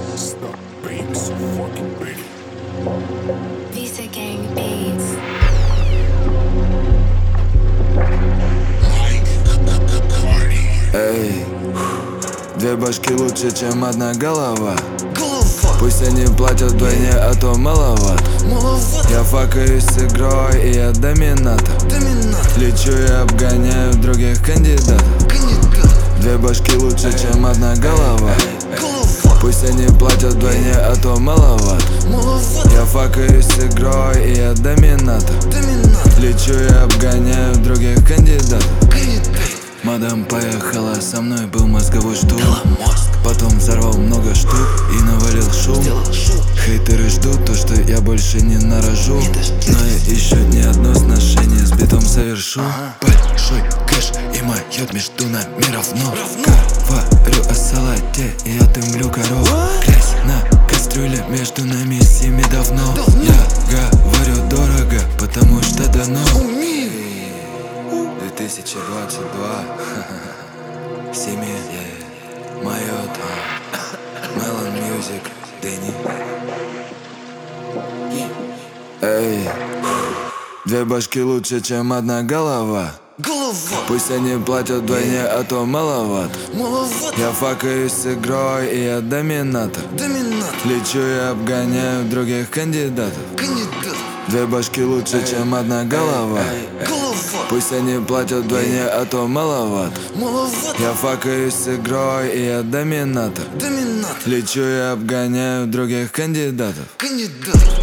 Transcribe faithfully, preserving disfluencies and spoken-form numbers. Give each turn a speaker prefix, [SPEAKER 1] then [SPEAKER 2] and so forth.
[SPEAKER 1] Stop being so fucking big.
[SPEAKER 2] Visa Gang Beats.
[SPEAKER 3] Эй, две башки лучше, чем одна голова.
[SPEAKER 4] Голова.
[SPEAKER 3] Пусть они платят вдвойне, а то маловат.
[SPEAKER 4] Маловат.
[SPEAKER 3] Я факаюсь с игрой, и я доминатор.
[SPEAKER 4] Доминатор.
[SPEAKER 3] Лечу и обгоняю других кандидатов.
[SPEAKER 4] Кандидат.
[SPEAKER 3] Две башки лучше, чем одна голова.
[SPEAKER 4] Голова.
[SPEAKER 3] Пусть они платят вдвойне, а то маловат.
[SPEAKER 4] Маловат.
[SPEAKER 3] Я факаюсь с игрой, и я доминатор.
[SPEAKER 4] Доминатор.
[SPEAKER 3] Лечу и обгоняю других кандидатов.
[SPEAKER 4] Кандидат.
[SPEAKER 3] Мадам поехала со мной, был мозговой штурм.
[SPEAKER 4] Дала мозг.
[SPEAKER 3] Потом взорвал много штук и навалил шум.
[SPEAKER 4] Сделал шум.
[SPEAKER 3] Хейтеры ждут то, что я больше не нарожу.
[SPEAKER 4] Не дождетесь.
[SPEAKER 3] Но я еще ни одно сношение с битом совершу.
[SPEAKER 4] Ага.
[SPEAKER 3] Большой кэш и майот между нами равно.
[SPEAKER 4] Равно.
[SPEAKER 3] Говорю о салате, и я дымлю коров. Грязь на кастрюле между нами с ними давно.
[SPEAKER 4] Давно.
[SPEAKER 3] Я говорю дорого, потому что дано.
[SPEAKER 4] Умею.
[SPEAKER 3] две тысячи двадцать два. Семья, майот, Melon Music, Дэнни. Эй, две башки лучше, чем одна голова.
[SPEAKER 4] Голова.
[SPEAKER 3] Пусть они платят вдвойне, а то маловат.
[SPEAKER 4] Маловат.
[SPEAKER 3] Я факаюсь с игрой, и я доминатор.
[SPEAKER 4] Доминатор.
[SPEAKER 3] Лечу и обгоняю других кандидатов.
[SPEAKER 4] Кандидат.
[SPEAKER 3] Две башки лучше, чем одна голова.
[SPEAKER 4] Голова.
[SPEAKER 3] Пусть они платят вдвойне, а то маловат.
[SPEAKER 4] Маловат.
[SPEAKER 3] Я факаюсь с игрой, и я доминатор.
[SPEAKER 4] Доминатор.
[SPEAKER 3] Лечу и обгоняю других кандидатов.
[SPEAKER 4] Кандидат.